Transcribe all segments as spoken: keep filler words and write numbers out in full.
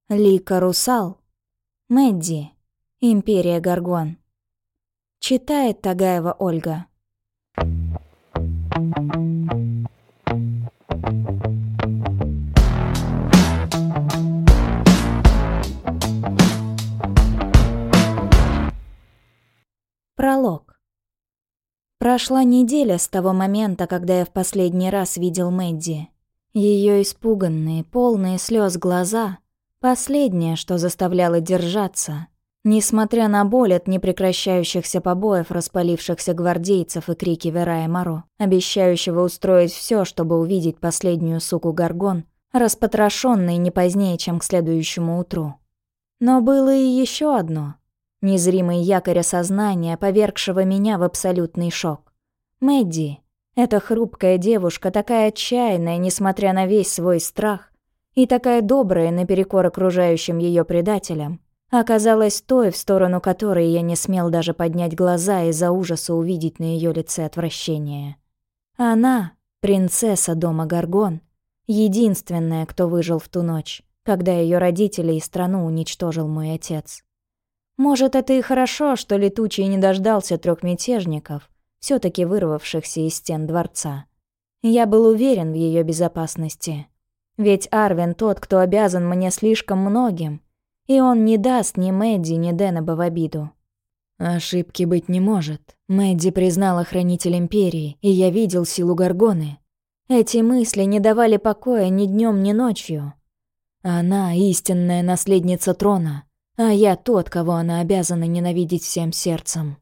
Лика Русал. Мэдди. Империя Гаргон. Читает Тагаева Ольга. Пролог. Прошла неделя с того момента, когда я в последний раз видел Мэдди. Ее испуганные, полные слез глаза — последнее, что заставляло держаться, несмотря на боль от непрекращающихся побоев распалившихся гвардейцев и крики Верая Моро, обещающего устроить все, чтобы увидеть последнюю суку Гаргон, распотрошенной не позднее, чем к следующему утру. Но было и еще одно — незримый якорь осознания, повергшего меня в абсолютный шок. Мэдди, эта хрупкая девушка, такая отчаянная, несмотря на весь свой страх, и такая добрая наперекор окружающим ее предателям, оказалась той, в сторону которой я не смел даже поднять глаза из-за ужаса увидеть на ее лице отвращение. Она, принцесса дома Гаргон, единственная, кто выжил в ту ночь, когда ее родители и страну уничтожил мой отец. Может, это и хорошо, что Летучий не дождался трех мятежников, все-таки вырвавшихся из стен дворца. Я был уверен в ее безопасности. Ведь Арвен тот, кто обязан мне слишком многим, и он не даст ни Мэдди, ни Денеба в обиду. Ошибки быть не может. Мэдди признала хранитель Империи, и я видел силу Гаргоны. Эти мысли не давали покоя ни днем, ни ночью. Она истинная наследница трона, а я тот, кого она обязана ненавидеть всем сердцем.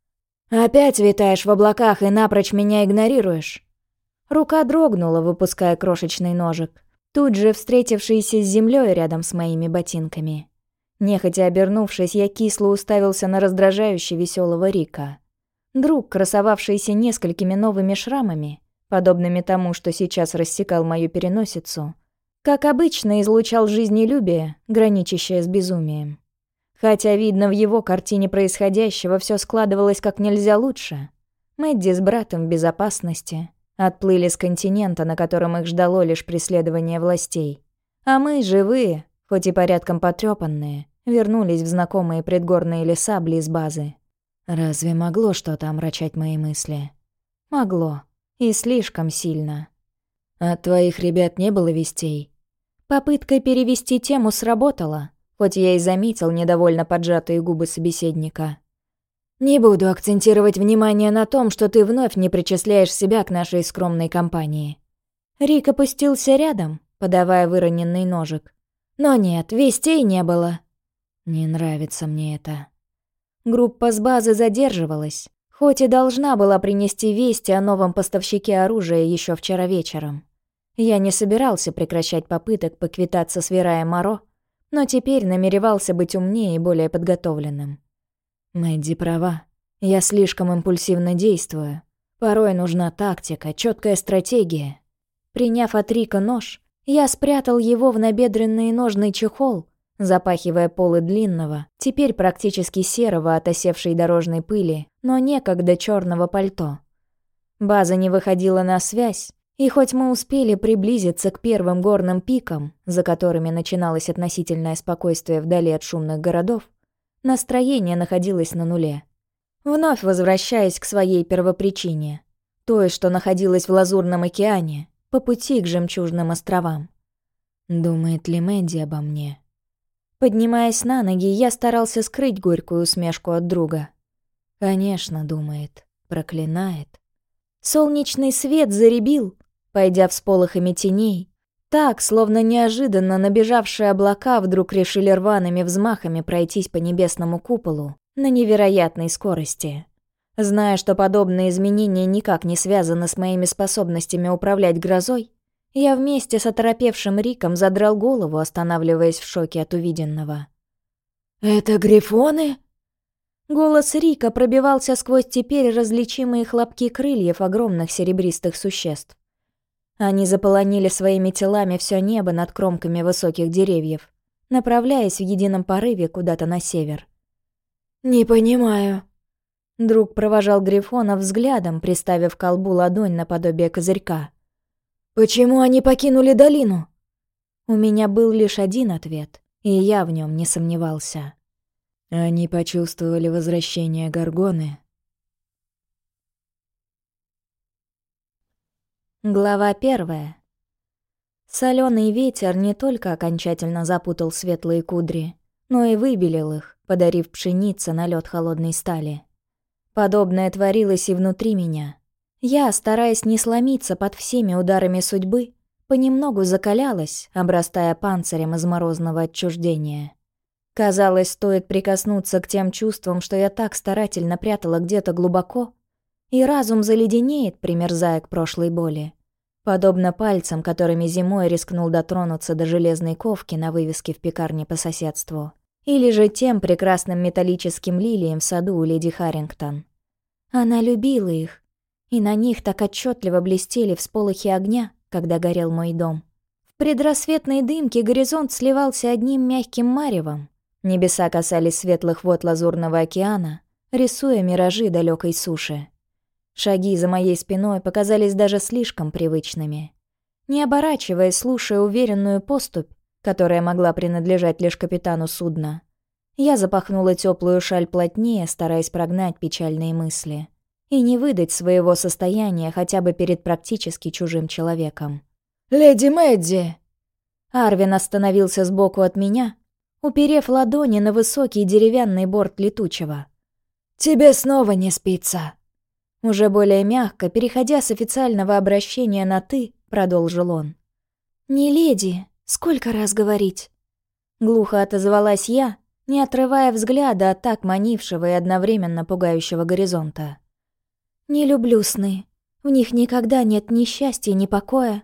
«Опять витаешь в облаках и напрочь меня игнорируешь?» Рука дрогнула, выпуская крошечный ножик, тут же встретившийся с землей рядом с моими ботинками. Нехотя обернувшись, я кисло уставился на раздражающе веселого Рика. Друг, красовавшийся несколькими новыми шрамами, подобными тому, что сейчас рассекал мою переносицу, как обычно излучал жизнелюбие, граничащее с безумием. Хотя, видно, в его картине происходящего все складывалось как нельзя лучше. Мэдди с братом в безопасности отплыли с континента, на котором их ждало лишь преследование властей. А мы, живые, хоть и порядком потрёпанные, вернулись в знакомые предгорные леса близ базы. Разве могло что-то омрачать мои мысли? Могло. И слишком сильно. От твоих ребят не было вестей? Попытка перевести тему сработала, хоть я и заметил недовольно поджатые губы собеседника. «Не буду акцентировать внимание на том, что ты вновь не причисляешь себя к нашей скромной компании». Рик опустился рядом, подавая выроненный ножик. «Но нет, вестей не было». «Не нравится мне это». Группа с базы задерживалась, хоть и должна была принести вести о новом поставщике оружия еще вчера вечером. Я не собирался прекращать попыток поквитаться с Верая Моро, но теперь намеревался быть умнее и более подготовленным. Мэдди права. Я слишком импульсивно действую. Порой нужна тактика, четкая стратегия. Приняв от Рика нож, я спрятал его в набедренный ножный чехол, запахивая полы длинного, теперь практически серого от осевшей дорожной пыли, но некогда черного пальто. База не выходила на связь, и хоть мы успели приблизиться к первым горным пикам, за которыми начиналось относительное спокойствие вдали от шумных городов, настроение находилось на нуле. Вновь возвращаясь к своей первопричине, той, что находилась в Лазурном океане, по пути к Жемчужным островам. Думает ли Мэдди обо мне? Поднимаясь на ноги, я старался скрыть горькую усмешку от друга. Конечно, думает, проклинает. Солнечный свет заребил, пойдя всполохами теней, так, словно неожиданно набежавшие облака вдруг решили рваными взмахами пройтись по небесному куполу на невероятной скорости. Зная, что подобные изменения никак не связаны с моими способностями управлять грозой, я вместе с оторопевшим Риком задрал голову, останавливаясь в шоке от увиденного. «Это грифоны?» Голос Рика пробивался сквозь теперь различимые хлопки крыльев огромных серебристых существ. Они заполонили своими телами все небо над кромками высоких деревьев, направляясь в едином порыве куда-то на север. «Не понимаю». Друг провожал Грифона взглядом, приставив к колбу ладонь наподобие козырька. «Почему они покинули долину?» У меня был лишь один ответ, и я в нем не сомневался. Они почувствовали возвращение Горгоны. Глава первая. Соленый ветер не только окончательно запутал светлые кудри, но и выбелил их, подарив пшенице налет холодной стали. Подобное творилось и внутри меня. Я, стараясь не сломиться под всеми ударами судьбы, понемногу закалялась, обрастая панцирем из морозного отчуждения. Казалось, стоит прикоснуться к тем чувствам, что я так старательно прятала где-то глубоко, и разум заледенеет, примерзая к прошлой боли. Подобно пальцам, которыми зимой рискнул дотронуться до железной ковки на вывеске в пекарне по соседству. Или же тем прекрасным металлическим лилиям в саду у леди Харрингтон. Она любила их, и на них так отчетливо блестели всполохи огня, когда горел мой дом. В предрассветной дымке горизонт сливался одним мягким маревом. Небеса касались светлых вод лазурного океана, рисуя миражи далекой суши. Шаги за моей спиной показались даже слишком привычными. Не оборачиваясь, слушая уверенную поступь, которая могла принадлежать лишь капитану судна, я запахнула теплую шаль плотнее, стараясь прогнать печальные мысли и не выдать своего состояния хотя бы перед практически чужим человеком. «Леди Мэдди!» Арвин остановился сбоку от меня, уперев ладони на высокий деревянный борт летучего. «Тебе снова не спится!» Уже более мягко, переходя с официального обращения на «ты», продолжил он. «Не леди, сколько раз говорить?» Глухо отозвалась я, не отрывая взгляда от так манившего и одновременно пугающего горизонта. «Не люблю сны. В них никогда нет ни счастья, ни покоя».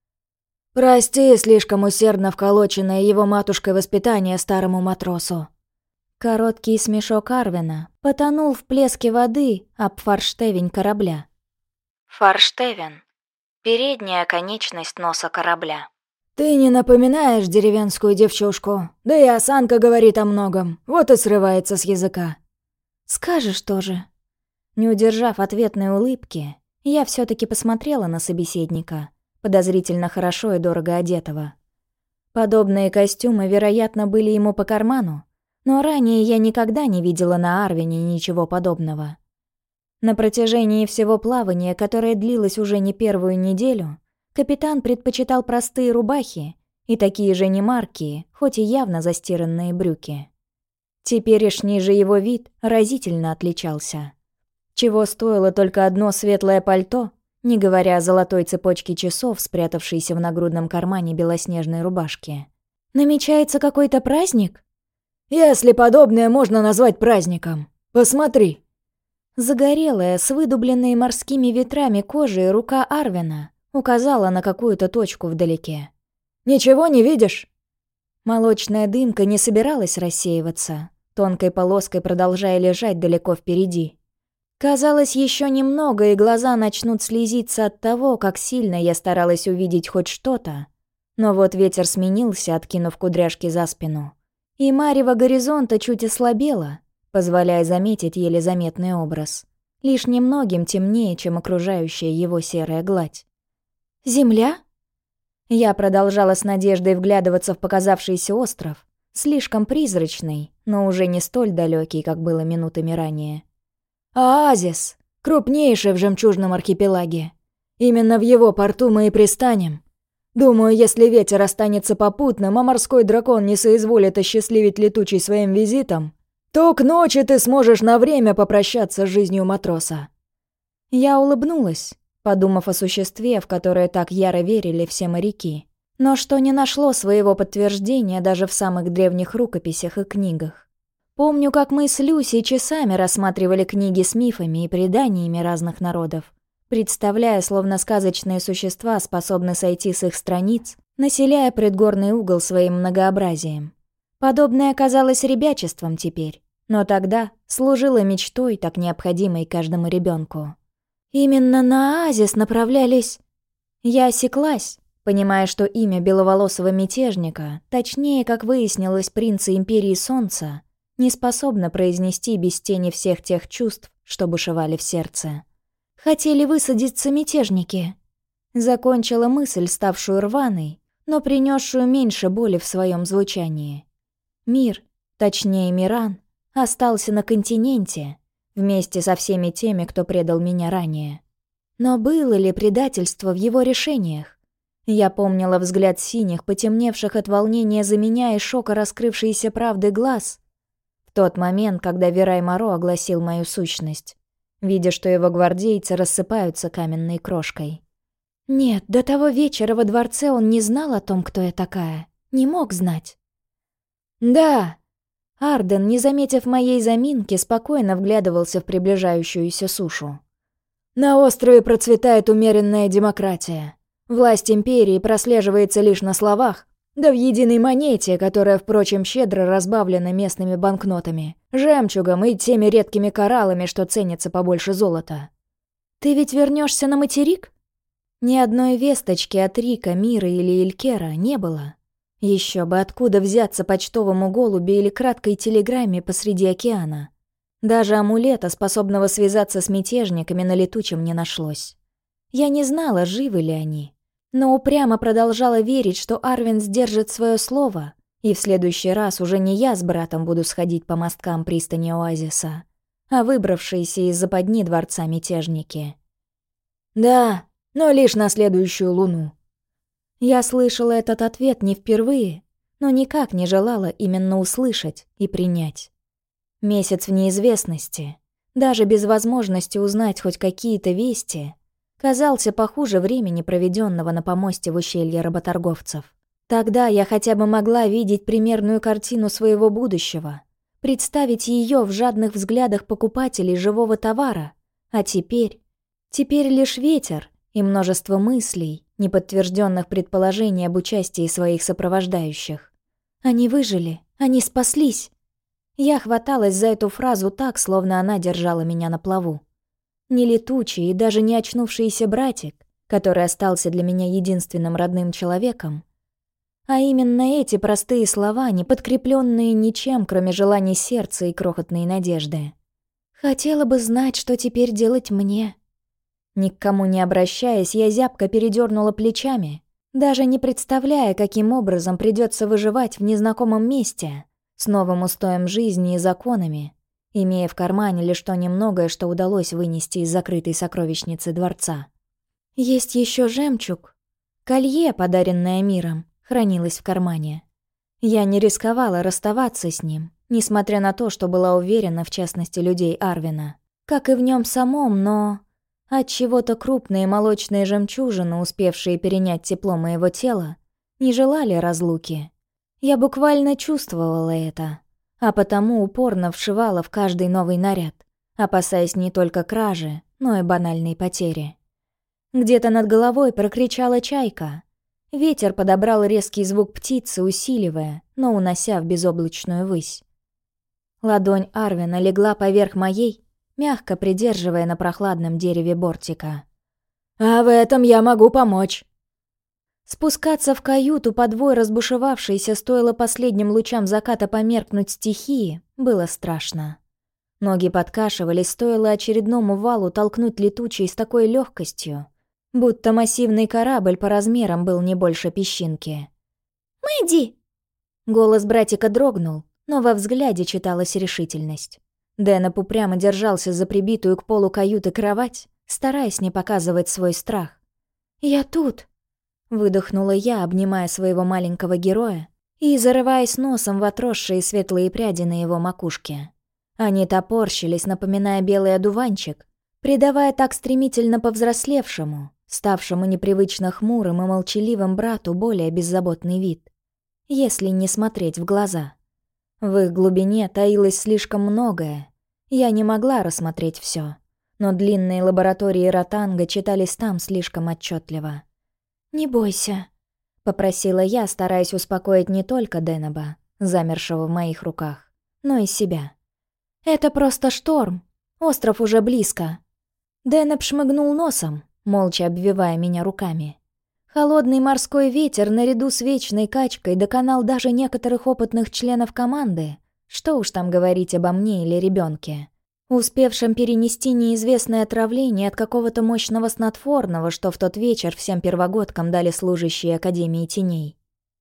«Прости слишком усердно вколоченное его матушкой воспитание старому матросу». Короткий смешок Арвина потонул в плеске воды об форштевень корабля. Форштевень — передняя конечность носа корабля. «Ты не напоминаешь деревенскую девчушку, да и осанка говорит о многом, вот и срывается с языка». «Скажешь тоже». Не удержав ответной улыбки, я все таки посмотрела на собеседника, подозрительно хорошо и дорого одетого. Подобные костюмы, вероятно, были ему по карману, но ранее я никогда не видела на Арвине ничего подобного. На протяжении всего плавания, которое длилось уже не первую неделю, капитан предпочитал простые рубахи и такие же немаркие, хоть и явно застиранные брюки. Теперешний же его вид разительно отличался. Чего стоило только одно светлое пальто, не говоря о золотой цепочке часов, спрятавшейся в нагрудном кармане белоснежной рубашки. «Намечается какой-то праздник?» «Если подобное можно назвать праздником. Посмотри». Загорелая, с выдубленной морскими ветрами кожей рука Арвина указала на какую-то точку вдалеке. «Ничего не видишь?» Молочная дымка не собиралась рассеиваться, тонкой полоской продолжая лежать далеко впереди. Казалось, еще немного, и глаза начнут слезиться от того, как сильно я старалась увидеть хоть что-то. Но вот ветер сменился, откинув кудряшки за спину. И марево горизонта чуть ослабело, позволяя заметить еле заметный образ. Лишь немногим темнее, чем окружающая его серая гладь. «Земля?» Я продолжала с надеждой вглядываться в показавшийся остров, слишком призрачный, но уже не столь далекий, как было минутами ранее. «Оазис, крупнейший в жемчужном архипелаге. Именно в его порту мы и пристанем. Думаю, если ветер останется попутным, а морской дракон не соизволит осчастливить летучий своим визитом, то к ночи ты сможешь на время попрощаться с жизнью матроса». Я улыбнулась, подумав о существе, в которое так яро верили все моряки, но что не нашло своего подтверждения даже в самых древних рукописях и книгах. Помню, как мы с Люси часами рассматривали книги с мифами и преданиями разных народов, представляя, словно сказочные существа способны сойти с их страниц, населяя предгорный угол своим многообразием. Подобное казалось ребячеством теперь, но тогда служило мечтой, так необходимой каждому ребенку. Именно на оазис направлялись... Я осеклась, понимая, что имя беловолосого мятежника, точнее, как выяснилось, принца Империи Солнца, не способна произнести без тени всех тех чувств, что бушевали в сердце. «Хотели высадиться мятежники». Закончила мысль, ставшую рваной, но принесшую меньше боли в своем звучании. Мир, точнее Миран, остался на континенте, вместе со всеми теми, кто предал меня ранее. Но было ли предательство в его решениях? Я помнила взгляд синих, потемневших от волнения за меня и шока раскрывшейся правды глаз в тот момент, когда Верай Моро огласил мою сущность, видя, что его гвардейцы рассыпаются каменной крошкой. Нет, до того вечера во дворце он не знал о том, кто я такая, не мог знать. «Да!» Арден, не заметив моей заминки, спокойно вглядывался в приближающуюся сушу. «На острове процветает умеренная демократия. Власть империи прослеживается лишь на словах, да в единой монете, которая, впрочем, щедро разбавлена местными банкнотами, жемчугом и теми редкими кораллами, что ценятся побольше золота. Ты ведь вернешься на материк?» Ни одной весточки от Рика, Мира или Илькера не было. Еще бы откуда взяться почтовому голубю или краткой телеграмме посреди океана. Даже амулета, способного связаться с мятежниками, на летучем не нашлось. Я не знала, живы ли они, но упрямо продолжала верить, что Арвин сдержит свое слово, и в следующий раз уже не я с братом буду сходить по мосткам пристани Оазиса, а выбравшиеся из западни дворца мятежники. «Да, но лишь на следующую луну». Я слышала этот ответ не впервые, но никак не желала именно услышать и принять. Месяц в неизвестности, даже без возможности узнать хоть какие-то вести, казался похуже времени, проведенного на помосте в ущелье работорговцев. Тогда я хотя бы могла видеть примерную картину своего будущего, представить ее в жадных взглядах покупателей живого товара, а теперь... Теперь лишь ветер и множество мыслей, неподтвержденных предположений об участии своих сопровождающих. Они выжили, они спаслись. Я хваталась за эту фразу так, словно она держала меня на плаву. Не летучий и даже не очнувшийся братик, который остался для меня единственным родным человеком, а именно эти простые слова, не подкрепленные ничем, кроме желаний сердца и крохотной надежды. Хотела бы знать, что теперь делать мне. Ни к кому не обращаясь, я зябко передернула плечами, даже не представляя, каким образом придется выживать в незнакомом месте, с новым устоем жизни и законами, имея в кармане лишь то немногое, что удалось вынести из закрытой сокровищницы дворца. Есть еще жемчуг. Колье, подаренное миром, хранилось в кармане. Я не рисковала расставаться с ним, несмотря на то, что была уверена в честности людей Арвина, как и в нем самом, но... Отчего-то крупные молочные жемчужины, успевшие перенять тепло моего тела, не желали разлуки. Я буквально чувствовала это, а потому упорно вшивала в каждый новый наряд, опасаясь не только кражи, но и банальной потери. Где-то над головой прокричала чайка. Ветер подобрал резкий звук птицы, усиливая, но унося в безоблачную высь. Ладонь Арвина легла поверх моей, мягко придерживая на прохладном дереве бортика. «А в этом я могу помочь!» Спускаться в каюту под вой разбушевавшейся, стоило последним лучам заката померкнуть стихии, было страшно. Ноги подкашивались, стоило очередному валу толкнуть летучий с такой легкостью, будто массивный корабль по размерам был не больше песчинки. «Мэдди!» Голос братика дрогнул, но во взгляде читалась решительность. Денеп упрямо держался за прибитую к полу каюты кровать, стараясь не показывать свой страх. «Я тут!» — выдохнула я, обнимая своего маленького героя и зарываясь носом в отросшие светлые пряди на его макушке. Они топорщились, напоминая белый одуванчик, придавая так стремительно повзрослевшему, ставшему непривычно хмурым и молчаливым брату более беззаботный вид, если не смотреть в глаза. В их глубине таилось слишком многое. Я не могла рассмотреть все, но длинные лаборатории Ротанга читались там слишком отчетливо. «Не бойся», — попросила я, стараясь успокоить не только Денеба, замершего в моих руках, но и себя. «Это просто шторм. Остров уже близко». Денеб шмыгнул носом, молча обвивая меня руками. Холодный морской ветер наряду с вечной качкой доконал даже некоторых опытных членов команды, что уж там говорить обо мне или ребенке, успевшем перенести неизвестное отравление от какого-то мощного снотворного, что в тот вечер всем первогодкам дали служащие Академии Теней.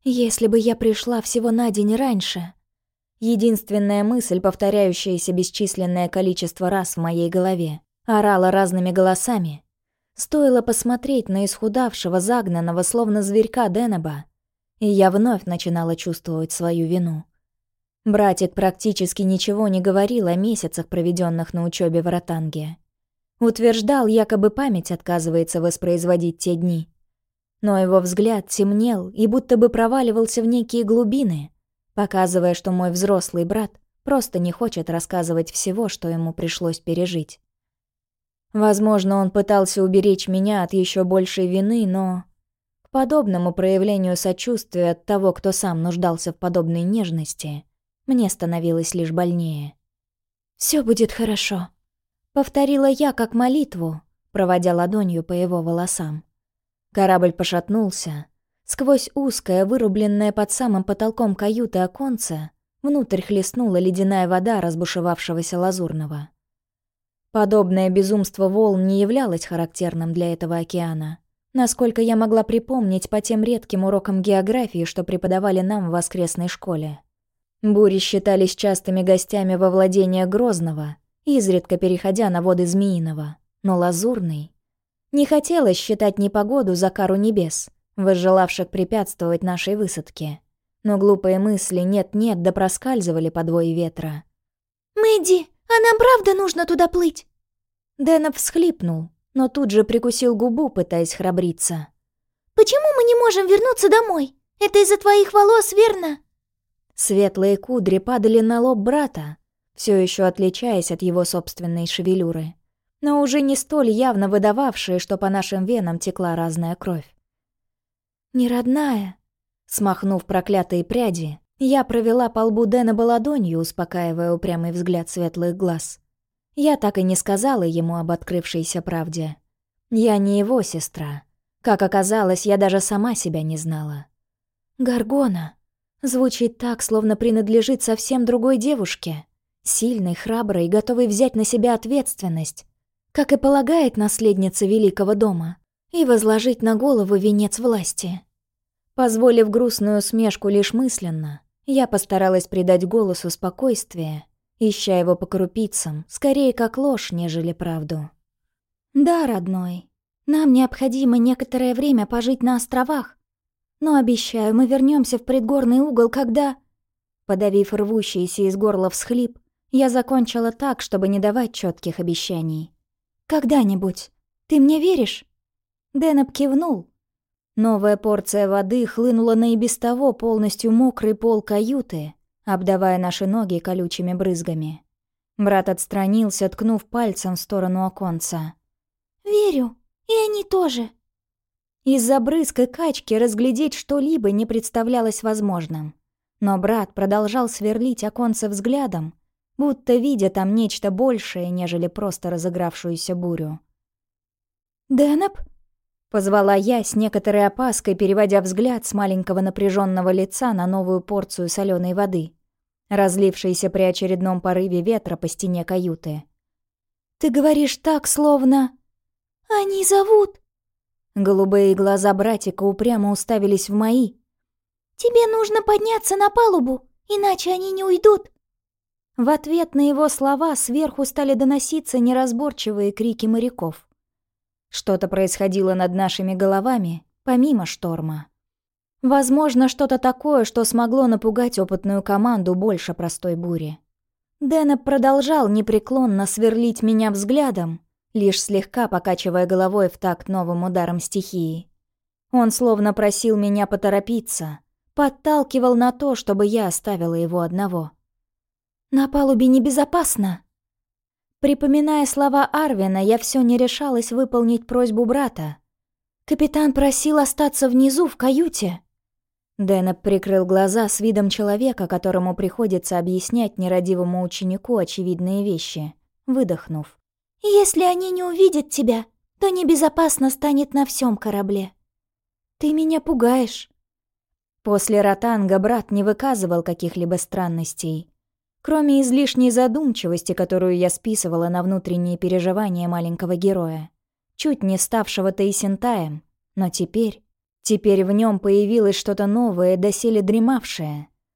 Если бы я пришла всего на день раньше. Единственная мысль, повторяющаяся бесчисленное количество раз в моей голове, орала разными голосами. Стоило посмотреть на исхудавшего, загнанного, словно зверька Денеба, и я вновь начинала чувствовать свою вину. Братик практически ничего не говорил о месяцах, проведенных на учебе в Ротанге. Утверждал, якобы память отказывается воспроизводить те дни. Но его взгляд темнел и будто бы проваливался в некие глубины, показывая, что мой взрослый брат просто не хочет рассказывать всего, что ему пришлось пережить. Возможно, он пытался уберечь меня от еще большей вины, но к подобному проявлению сочувствия от того, кто сам нуждался в подобной нежности, мне становилось лишь больнее. «Всё будет хорошо», — повторила я как молитву, проводя ладонью по его волосам. Корабль пошатнулся. Сквозь узкое, вырубленное под самым потолком каюты оконце, внутрь хлестнула ледяная вода разбушевавшегося Лазурного. Подобное безумство волн не являлось характерным для этого океана, насколько я могла припомнить по тем редким урокам географии, что преподавали нам в воскресной школе. Бури считались частыми гостями во владения Грозного, изредка переходя на воды Змеиного, но Лазурный... Не хотелось считать непогоду за кару небес, возжелавших препятствовать нашей высадке. Но глупые мысли нет-нет да проскальзывали по двое ветра. «Мэдди, а нам правда нужно туда плыть?» Денеп всхлипнул, но тут же прикусил губу, пытаясь храбриться. «Почему мы не можем вернуться домой? Это из-за твоих волос, верно?» Светлые кудри падали на лоб брата, все еще отличаясь от его собственной шевелюры, но уже не столь явно выдававшие, что по нашим венам текла разная кровь. «Не родная», — смахнув проклятые пряди, я провела по лбу Денеба ладонью, успокаивая упрямый взгляд светлых глаз. Я так и не сказала ему об открывшейся правде. Я не его сестра. Как оказалось, я даже сама себя не знала. «Гаргона» звучит так, словно принадлежит совсем другой девушке, сильной, храброй, готовой взять на себя ответственность, как и полагает наследница великого дома, и возложить на голову венец власти. Позволив грустную усмешку лишь мысленно, я постаралась придать голосу спокойствие, ища его по крупицам, скорее как ложь, нежели правду. «Да, родной, нам необходимо некоторое время пожить на островах, но, обещаю, мы вернемся в предгорный угол, когда...» Подавив рвущийся из горла всхлип, я закончила так, чтобы не давать четких обещаний. «Когда-нибудь. Ты мне веришь?» Денеп кивнул. Новая порция воды хлынула на и без того полностью мокрый пол каюты, обдавая наши ноги колючими брызгами. Брат отстранился, ткнув пальцем в сторону оконца. «Верю. И они тоже». Из-за брызг и качки разглядеть что-либо не представлялось возможным. Но брат продолжал сверлить оконце взглядом, будто видя там нечто большее, нежели просто разыгравшуюся бурю. «Денеп?» — позвала я с некоторой опаской, переводя взгляд с маленького напряженного лица на новую порцию соленой воды, разлившейся при очередном порыве ветра по стене каюты. «Ты говоришь так, словно...» «Они зовут...» Голубые глаза братика упрямо уставились в мои. «Тебе нужно подняться на палубу, иначе они не уйдут». В ответ на его слова сверху стали доноситься неразборчивые крики моряков. Что-то происходило над нашими головами, помимо шторма. Возможно, что-то такое, что смогло напугать опытную команду больше простой бури. Денеп продолжал непреклонно сверлить меня взглядом, лишь слегка покачивая головой в такт новым ударом стихии. Он словно просил меня поторопиться, подталкивал на то, чтобы я оставила его одного. «На палубе небезопасно!» Припоминая слова Арвина, я все не решалась выполнить просьбу брата. «Капитан просил остаться внизу, в каюте». Денеп прикрыл глаза с видом человека, которому приходится объяснять нерадивому ученику очевидные вещи, выдохнув. «Если они не увидят тебя, то небезопасно станет на всем корабле». «Ты меня пугаешь». После Ротанга брат не выказывал каких-либо странностей, кроме излишней задумчивости, которую я списывала на внутренние переживания маленького героя, чуть не ставшего Таисентаем, но теперь... Теперь в нем появилось что-то новое, доселе дремавшее.